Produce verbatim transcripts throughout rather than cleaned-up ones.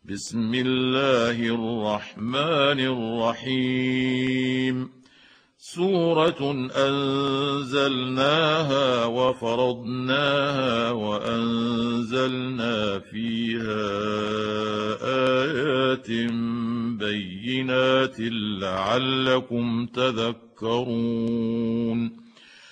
بسم الله الرحمن الرحيم. سورة أنزلناها وفرضناها وأنزلنا فيها آيات بينات لعلكم تذكرون.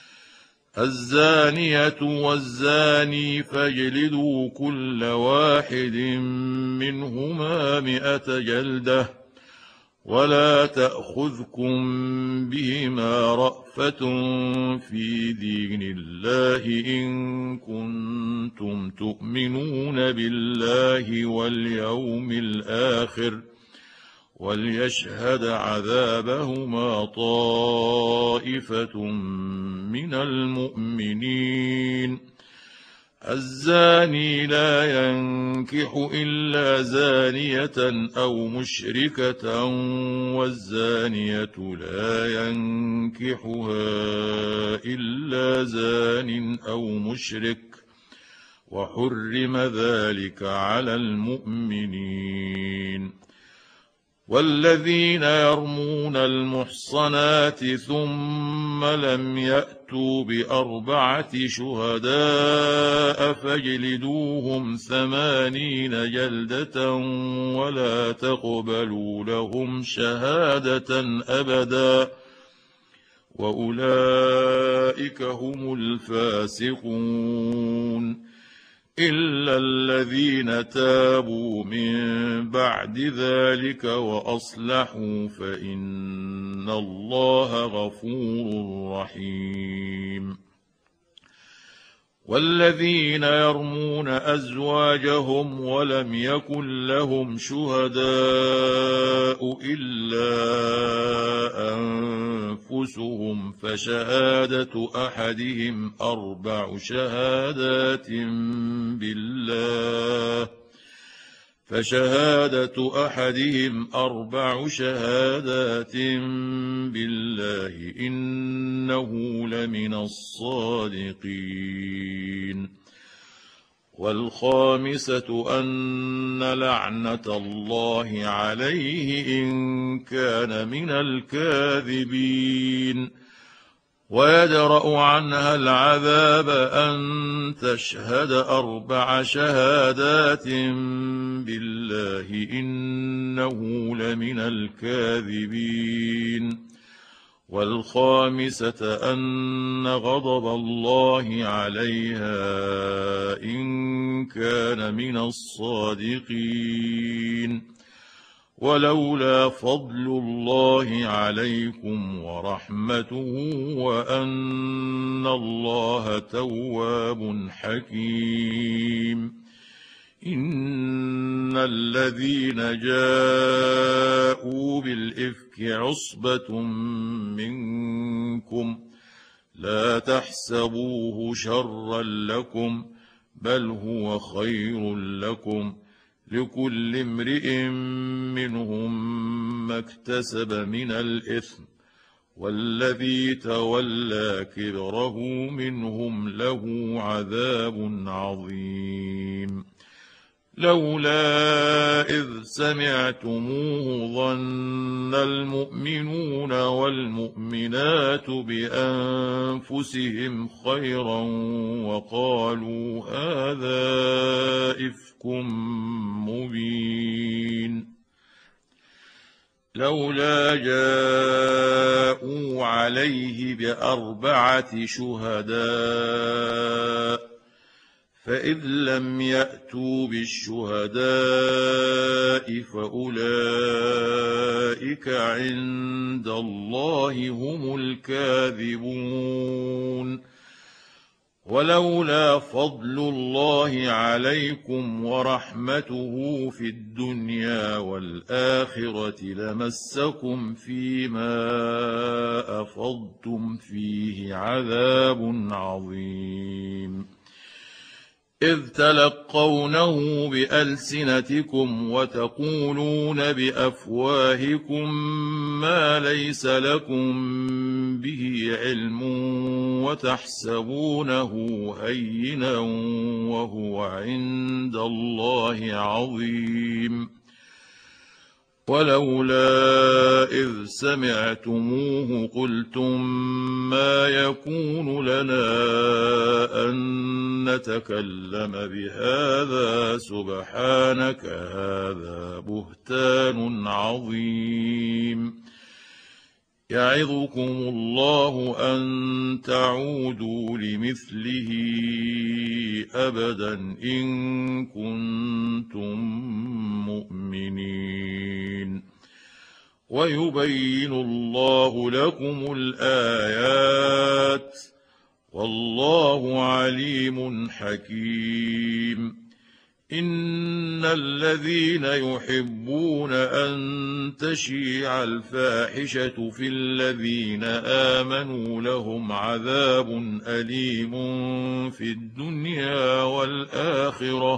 الزانية والزاني فاجلدوا كل واحد منهما مئة جلدة ولا تأخذكم بهما رأفة في دين الله إن كنتم تؤمنون بالله واليوم الآخر وليشهد عذابهما طائفة من المؤمنين. الزاني لا ينكح إلا زانية أو مشركة والزانية لا ينكحها إلا زان أو مشرك وحرم ذلك على المؤمنين. والذين يرمون المحصنات ثم لم يأتوا بأربعة شهداء فاجلدوهم ثمانين جلدة ولا تقبلوا لهم شهادة أبدا وأولئك هم الفاسقون إلا الذين تابوا من بعد ذلك وأصلحوا فإن الله غفور رحيم. والذين يرمون أزواجهم ولم يكن لهم شهداء إلا أنفسهم فشهادة أحدهم أربع شهادات بالله فشهادة أحدهم أربع شهادات بالله إنه لمن الصادقين. والخامسة أن لعنة الله عليه إن كان من الكاذبين. ويدرأ عنها العذاب أن تشهد أربع شهادات بالله إنه لمن الكاذبين. والخامسة أن غضب الله عليها إن كان من الصادقين. ولولا فضل الله عليكم ورحمته وأن الله تواب حكيم. إن الذين جاءوا بالإفك عصبة منكم لا تحسبوه شرا لكم بل هو خير لكم لكل امرئ منهم ما اكتسب من الإثم والذي تولى كبره منهم له عذاب عظيم. لولا إذ سمعتموه ظن المؤمنون والمؤمنات بأنفسهم خيرا وقالوا هذا إفك مبين. لولا جاءوا عليه بأربعة شهداء فإذ لم يأتوا بالشهداء فأولئك عند الله هم الكاذبون. ولولا فضل الله عليكم ورحمته في الدنيا والآخرة لمسكم فيما أفضتم فيه عذاب عظيم. إذ تلقونه بألسنتكم وتقولون بأفواهكم ما ليس لكم به علم وتحسبونه هينا وهو عند الله عظيم. ولولا إذ سمعتموه قلتم ما يكون لنا أن نتكلم بهذا سبحانك هذا بهتان عظيم. يعظكم الله أن تعودوا لمثله أبدا إن كنتم مؤمنين. ويبين الله لكم الآيات والله عليم حكيم. إن الذين يحبون أن تشيع الفاحشة في الذين آمنوا لهم عذاب أليم في الدنيا والآخرة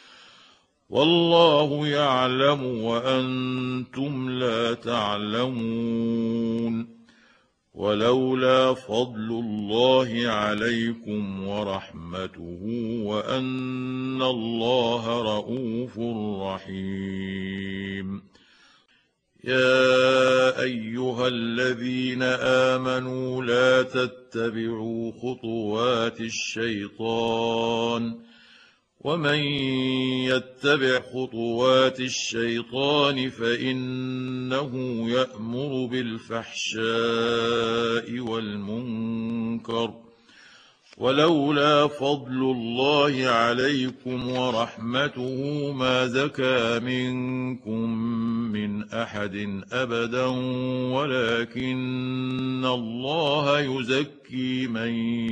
والله يعلم وأنتم لا تعلمون. ولولا فضل الله عليكم ورحمته وأن الله رءوف رحيم. يا أيها الذين آمنوا لا تتبعوا خطوات الشيطان ومن يتبع خطوات الشيطان فإنه يأمر بالفحشاء والمنكر. ولولا فضل الله عليكم ورحمته ما زكى منكم من أحد أبدا ولكن الله يزكي من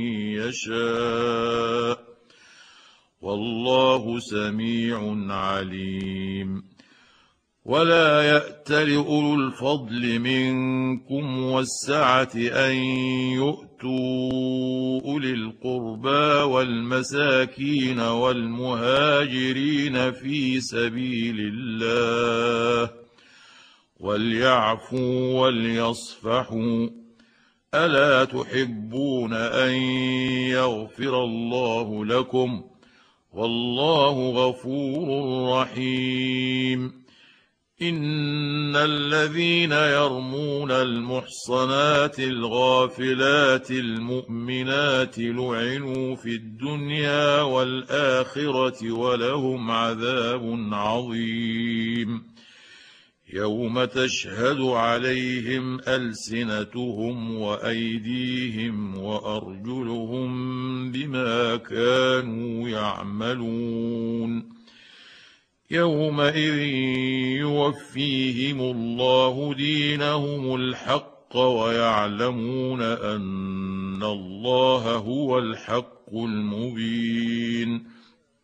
يشاء والله سميع عليم. ولا يأتل أولو الفضل منكم والسعة أن يؤتوا أولي القربى والمساكين والمهاجرين في سبيل الله وليعفوا وليصفحوا ألا تحبون أن يغفر الله لكم والله غفور رحيم. إن الذين يرمون المحصنات الغافلات المؤمنات لعنوا في الدنيا والآخرة ولهم عذاب عظيم. يوم تشهد عليهم ألسنتهم وأيديهم وأرجلهم بما كانوا يعملون. يومئذ يوفيهم الله دينهم الحق ويعلمون أن الله هو الحق المبين.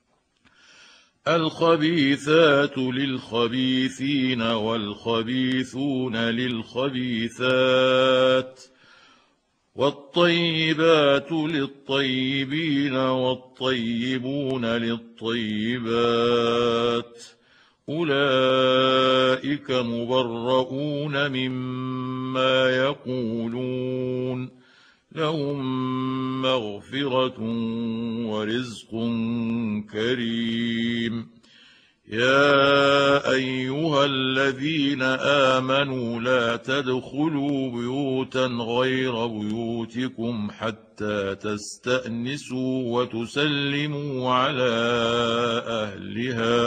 الخبيثات للخبيثين والخبيثون للخبيثات والطيبات للطيبين والطيبون للطيبات أولئك مبرؤون مما يقولون لهم مغفرة ورزق كريم. يا أيها الذين آمنوا لا تدخلوا بيوتا غير بيوتكم حتى تستأنسوا وتسلموا على أهلها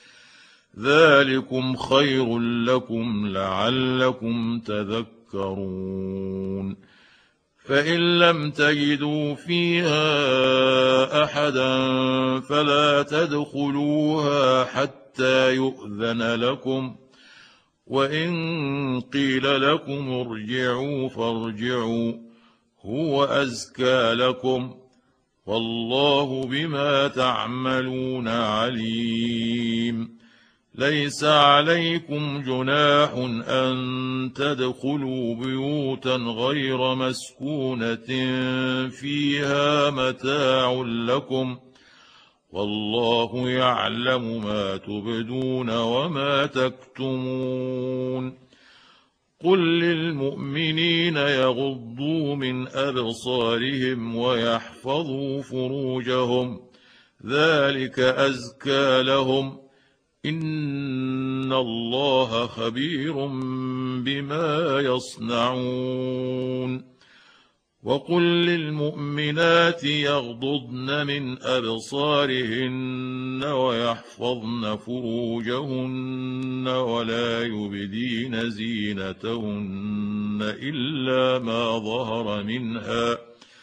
ذلكم خير لكم لعلكم تذكرون. فإن لم تجدوا فيها أحدا فلا تدخلوها حتى يؤذن لكم وإن قيل لكم ارجعوا فارجعوا هو أزكى لكم والله بما تعملون عليم. ليس عليكم جناح أن تدخلوا بيوتا غير مسكونة فيها متاع لكم والله يعلم ما تبدون وما تكتمون. قل للمؤمنين يغضوا من أبصارهم ويحفظوا فروجهم ذلك أزكى لهم إن الله خبير بما يصنعون وقل للمؤمنات يغضضن من أبصارهن ويحفظن فروجهن ولا يبدين زينتهن إلا ما ظهر منها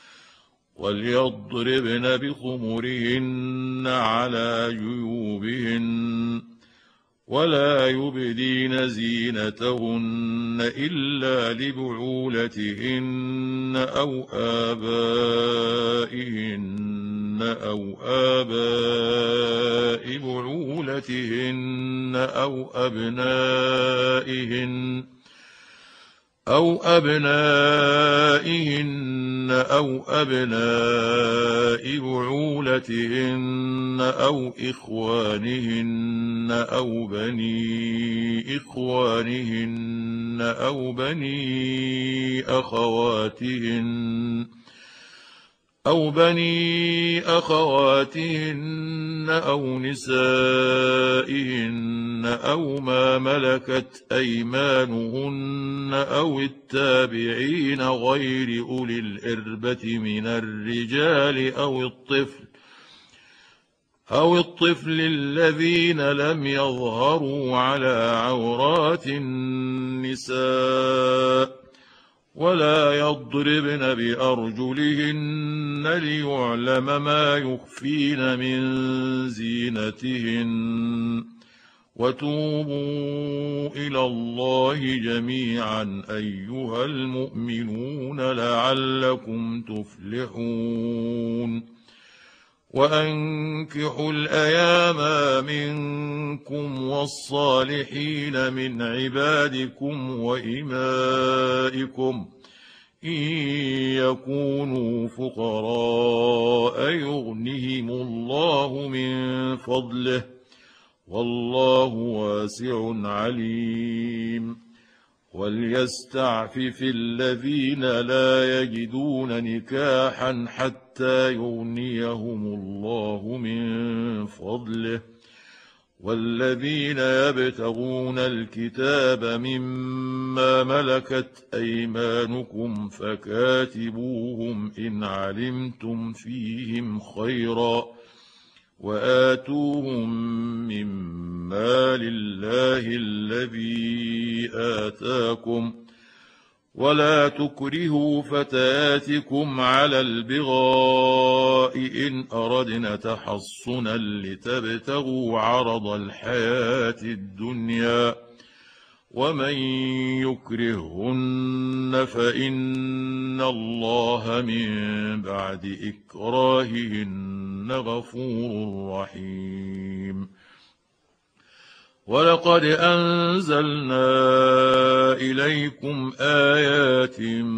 وليضربن بخمرهن على جيوبهن ولا يبدين زينتهن إلا لبعولتهن أو آبائهن أو آباء بعولتهن أو أبنائهن أو أبنائهن أو أبناء بعولتهن أو إخوانهن أو بني إخوانهن أو بني أخواتهن أو بني أخواتهن أو نسائهن أو ما ملكت أيمانهن أو التابعين غير أولي الإربة من الرجال أو الطفل أو الطفل الذين لم يظهروا على عورات النساء ولا يضربن بأرجلهن ليعلم ما يخفين من زينتهن وتوبوا إلى الله جميعا أيها المؤمنون لعلكم تفلحون وأنكحوا الأيام منكم والصالحين من عبادكم وإمائكم إن يكونوا فقراء يغنهم الله من فضله والله واسع عليم وليستعفف الذين لا يجدون نكاحا حتى يغنيهم الله من فضله والذين يبتغون الكتاب مما ملكت أيمانكم فكاتبوهم إن علمتم فيهم خيرا وآتوهم مما لله الذي آتاكم ولا تكرهوا فتياتكم على البغاء إن أردنا تحصنا لتبتغوا عرض الحياة الدنيا ومن يكرهن فإن الله من بعد إكراههن غفور رحيم ولقد أنزلنا إليكم آيات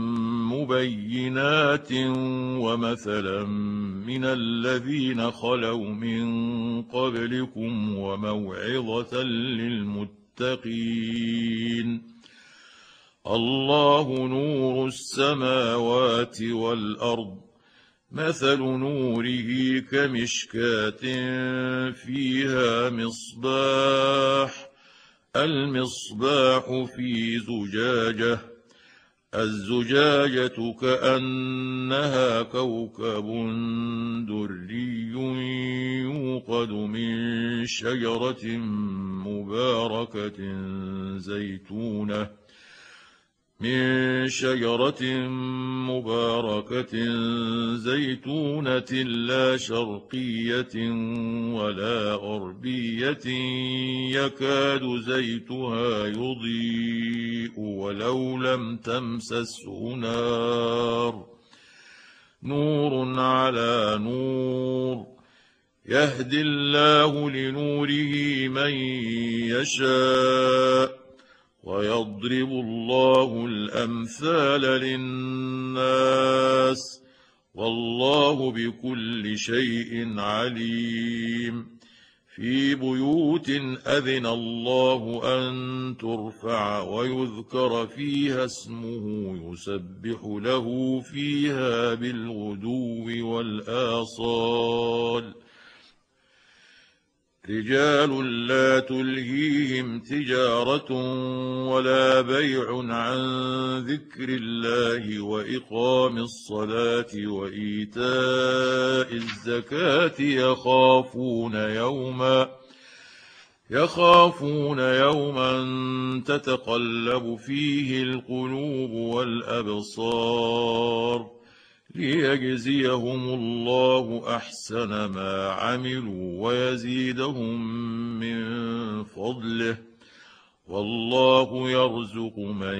مبينات ومثلا من الذين خلوا من قبلكم وموعظة للمتقين الله نور السماوات والأرض مثل نوره كمشكاة فيها مصباح المصباح في زجاجة الزجاجة كأنها كوكب دري يوقد من شجرة مباركة زيتونة من شجرة مباركة زيتونة لا شرقية ولا غربية يكاد زيتها يضيء ولو لم تمسسه نار نور على نور يهدي الله لنوره من يشاء ويضرب الله الأمثال للناس والله بكل شيء عليم في بيوت أذن الله أن ترفع ويذكر فيها اسمه يسبح له فيها بالغدو والآصال رجال لا تلهيهم تجارة ولا بيع عن ذكر الله وإقام الصلاة وإيتاء الزكاة يخافون يوما يخافون يوما تتقلب فيه القلوب والأبصار ليجزيهم الله أحسن ما عملوا ويزيدهم من فضله والله يرزق من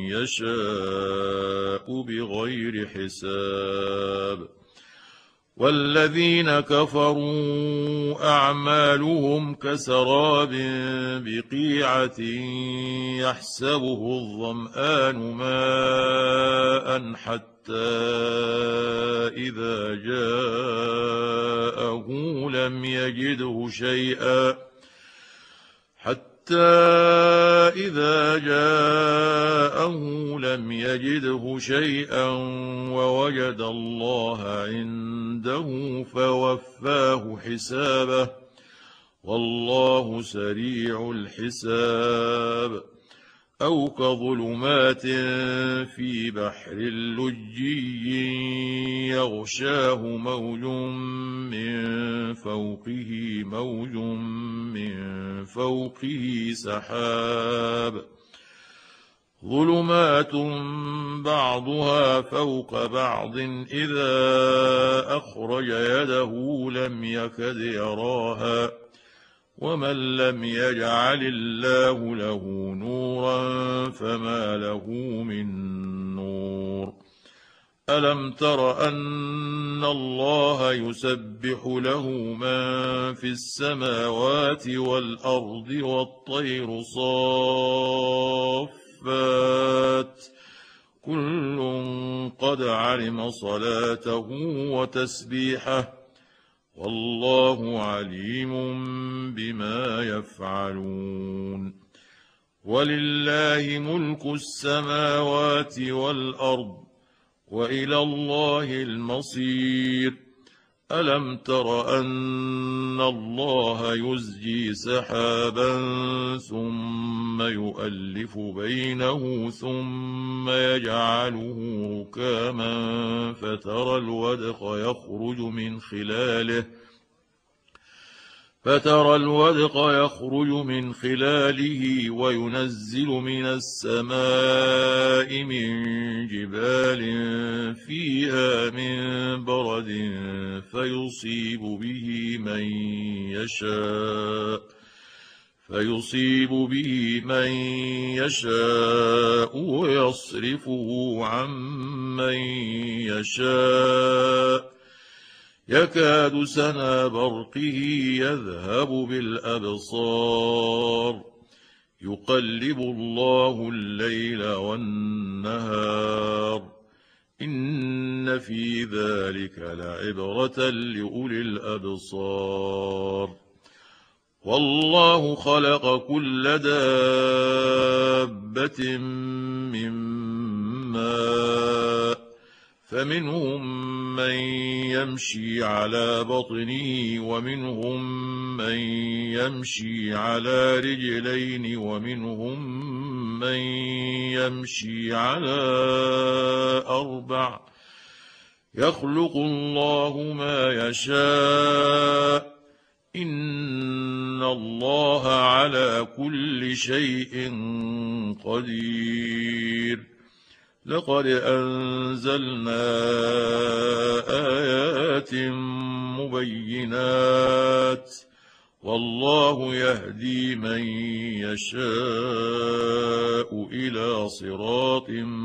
يشاء بغير حساب والذين كفروا أعمالهم كسراب بقيعة يحسبه الظمآن ماء حتى إذا جاءه لم يجده شيئا حتى إذا جاءه لم يجده شيئا ووجد الله عنده فوفاه حسابه والله سريع الحساب أو كظلمات في بحر لجي يغشاه موج من فوقه موج من فوقه سحاب ظلمات بعضها فوق بعض إذا أخرج يده لم يكد يراها ومن لم يجعل الله له نورا فما له من نور ألم تر أن الله يسبح له من في السماوات والأرض والطير صافات كل قد علم صلاته وتسبيحه والله عليم بما يفعلون ولله ملك السماوات والأرض وإلى الله المصير ألم تر أن الله يزجي سحابا ثم يؤلف بينه ثم يجعله ركاما فترى الودق يخرج من خلاله فترى الودق يخرج من خلاله وينزل من السماء من جبال فيها من برد فيصيب به من يشاء فيصيب به من يشاء ويصرفه عن من يشاء يكاد سنا برقه يذهب بالأبصار يقلب الله الليل والنهار إن في ذلك لعبرة لأولي الأبصار والله خلق كل دابة من ماء فمنهم من يمشي على بطنه ومنهم من يمشي على رجلين ومنهم من يمشي على أربع يخلق الله ما يشاء إن الله على كل شيء قدير لقد أنزلنا آيات مبينات والله يهدي من يشاء إلى صراط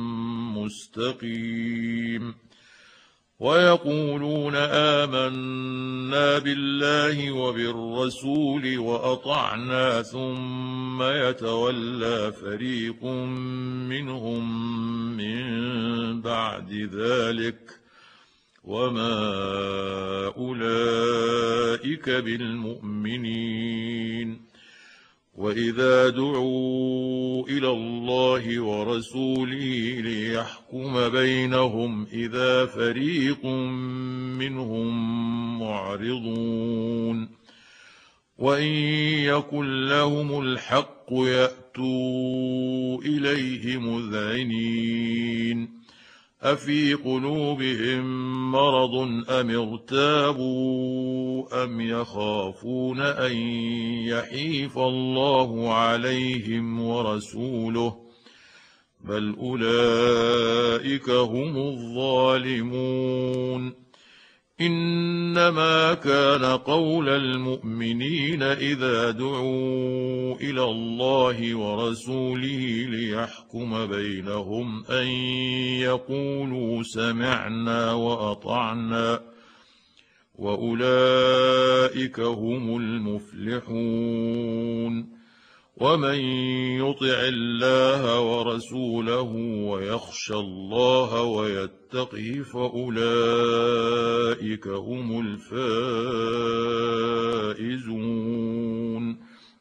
مستقيم ويقولون آمنا بالله وبالرسول وأطعنا ثم يتولى فريق منهم من بعد ذلك وما أولئك بالمؤمنين وإذا دعوا إلى الله ورسوله ليحكم بينهم إذا فريق منهم معرضون وإن يكن لهم الحق يأتوا إليه مذعنين أفي قلوبهم مرض أم ارتابوا أم يخافون أن يحيف الله عليهم ورسوله بل أولئك هم الظالمون إنما كان قول المؤمنين إذا دعوا إلى الله ورسوله ليحكم بينهم أن يقولوا سمعنا وأطعنا وأولئك هم المفلحون ومن يطع الله ورسوله ويخشى الله ويتقه فأولئك هم الفائزون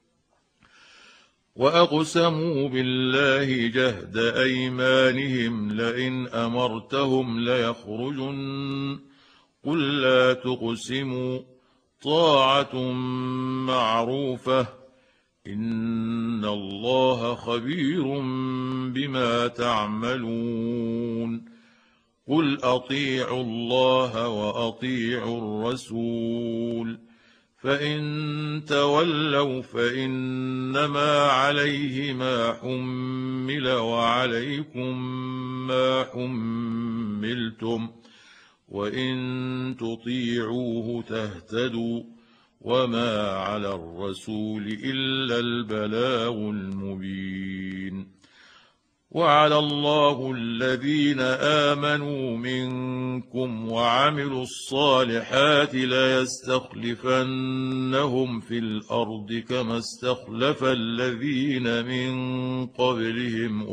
وأقسموا بالله جهد أيمانهم لئن أمرتهم ليخرجن قل لا تقسموا طاعة معروفة إن الله خبير بما تعملون قل أطيعوا الله وأطيعوا الرسول فإن تولوا فإنما عليه ما حمل وعليكم ما حملتم وإن تطيعوه تهتدوا وما على الرسول إلا البلاغ المبين وعد الله الذين آمنوا منكم وعملوا الصالحات ليستخلفنهم في الأرض كما استخلف الذين من قبلهم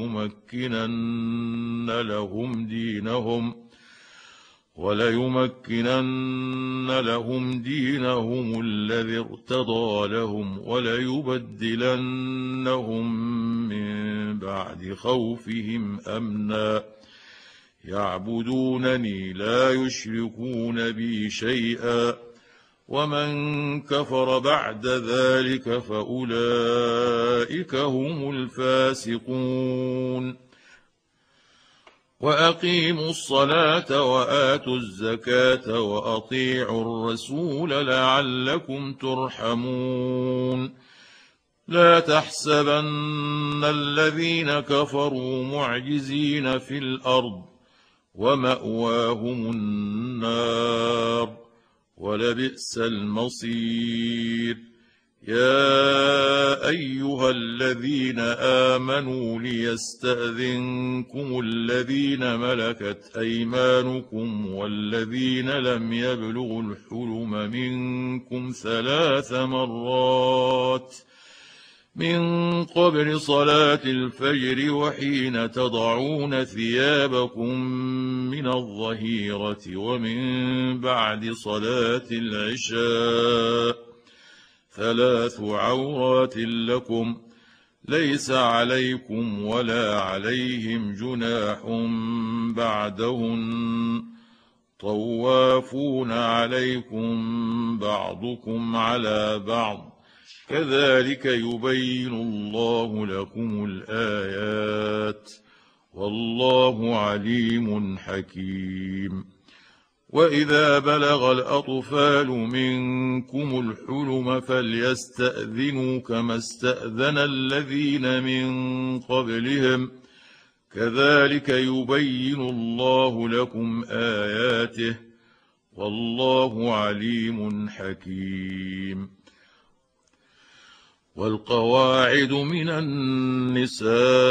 وليمكنن لهم دينهم وليمكنن لهم دينهم الذي ارتضى لهم وليبدلنهم من بعد خوفهم أمنا يعبدونني لا يشركون بي شيئا ومن كفر بعد ذلك فأولئك هم الفاسقون وأقيموا الصلاة وآتوا الزكاة وأطيعوا الرسول لعلكم ترحمون لا تحسبن الذين كفروا معجزين في الأرض ومأواهم النار ولبئس المصير يا أيها الذين آمنوا ليستأذنكم الذين ملكت أيمانكم والذين لم يبلغوا الحلم منكم ثلاث مرات من قبل صلاة الفجر وحين تضعون ثيابكم من الظهيرة ومن بعد صلاة العشاء ثلاث عورات لكم ليس عليكم ولا عليهم جناح بعدهن طوافون عليكم بعضكم على بعض كذلك يبين الله لكم الآيات والله عليم حكيم وإذا بلغ الأطفال منكم الحلم فليستأذنوا كما استأذن الذين من قبلهم كذلك يبين الله لكم آياته والله عليم حكيم والقواعد من النساء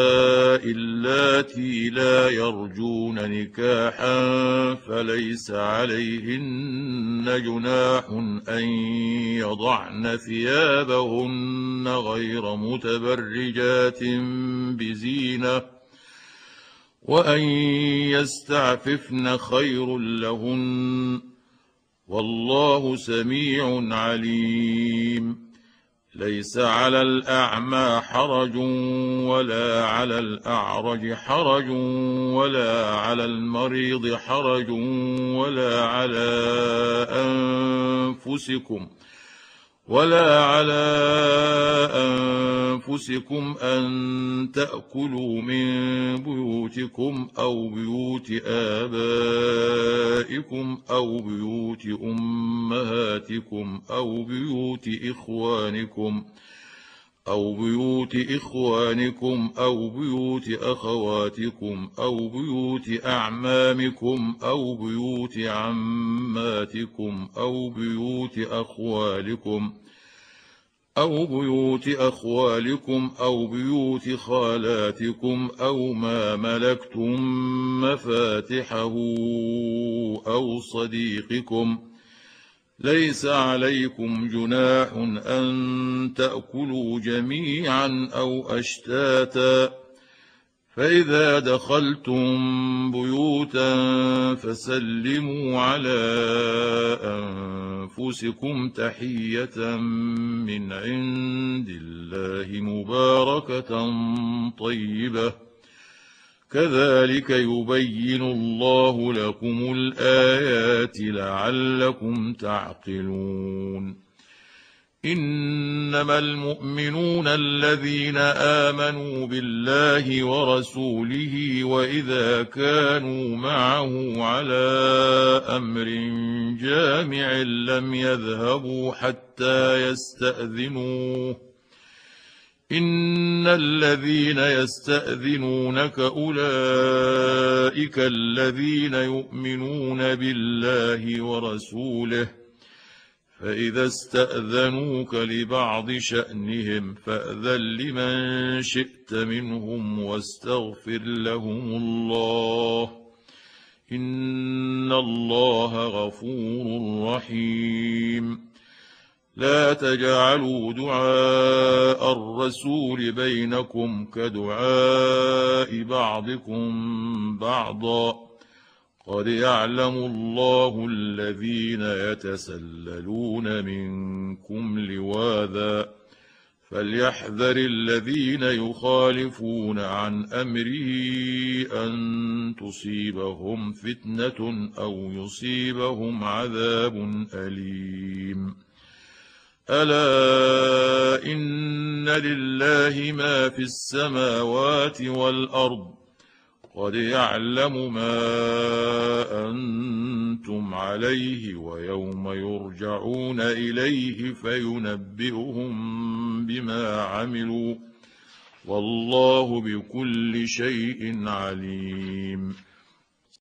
اللاتي لا يرجون نكاحا فليس عليهن جناح أن يضعن ثيابهن غير متبرجات بزينة وأن يستعففن خير لهن والله سميع عليم ليس على الأعمى حرج ولا على الأعرج حرج ولا على المريض حرج ولا على أنفسكم ولا على أنفسكم أن تأكلوا من بيوتكم أو بيوت آبائكم أو بيوت أمهاتكم أو بيوت إخوانكم أو بيوت إخوانكم أو بيوت أخواتكم أو بيوت أعمامكم أو بيوت عماتكم أو بيوت أخوالكم أو بيوت أخوالكم أو بيوت خالاتكم أو ما ملكتم مفاتحه أو صديقكم. ليس عليكم جناح أن تأكلوا جميعا أو أشتاتا، فإذا دخلتم بيوتا فسلموا على أنفسكم تحية من عند الله مباركة طيبة، كذلك يبين الله لكم الآيات لعلكم تعقلون. إنما المؤمنون الذين آمنوا بالله ورسوله وإذا كانوا معه على أمر جامع لم يذهبوا حتى يستأذنوه. إن الذين يستأذنونك أولئك الذين يؤمنون بالله ورسوله، فإذا استأذنوك لبعض شأنهم فأذن لمن شئت منهم واستغفر لهم الله، إن الله غفور رحيم. لا تجعلوا دعاء الرسول بينكم كدعاء بعضكم بعضا، قد يعلم الله الذين يتسللون منكم لواذا، فليحذر الذين يخالفون عن أمره أن تصيبهم فتنة أو يصيبهم عذاب أليم. ألا إن لله ما في السماوات والأرض، قد يعلم ما أنتم عليه ويوم يرجعون إليه فينبئهم بما عملوا، والله بكل شيء عليم.